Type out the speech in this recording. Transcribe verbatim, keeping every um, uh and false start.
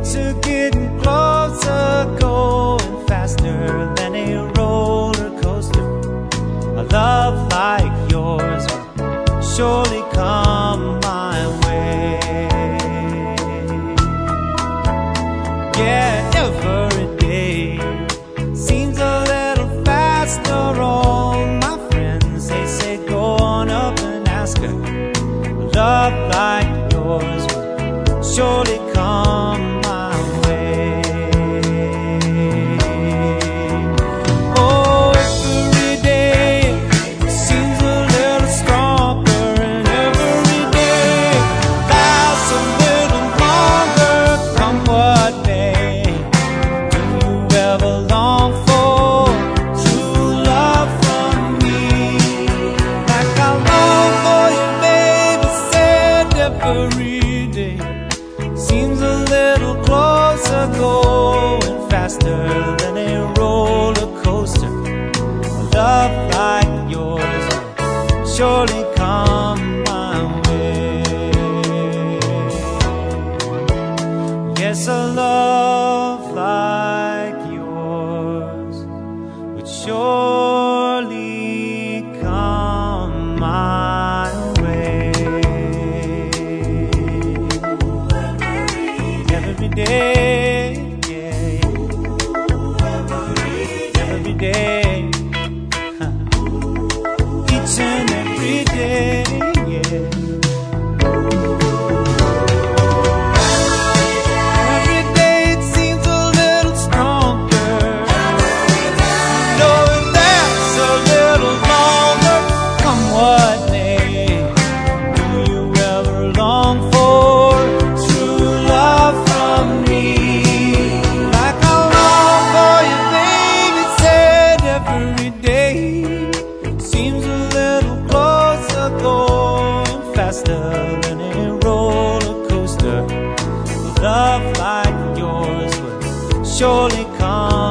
to getting closer, going faster than a roller coaster. A love like yours will surely come my way. Yeah, every day seems a little faster. All my friends, they say go on up and ask her. A love like yours will surely come my way. Oh, every day seems a little stronger, and every day lasts a little longer. Come what may, do you ever long for true love from me? Like I long for you, baby, said every day seems a little closer, going faster than a roller coaster. A love like yours will surely come my way. Yes, a love like yours would surely come my way. Every day, yeah, every day, each and every day, yeah. Every day it seems a little stronger, knowing that's a little longer. Come what may, do you ever long for true love from me? Like I long for you, baby, said every day seems a little closer, going faster than a roller coaster. A love like yours would surely come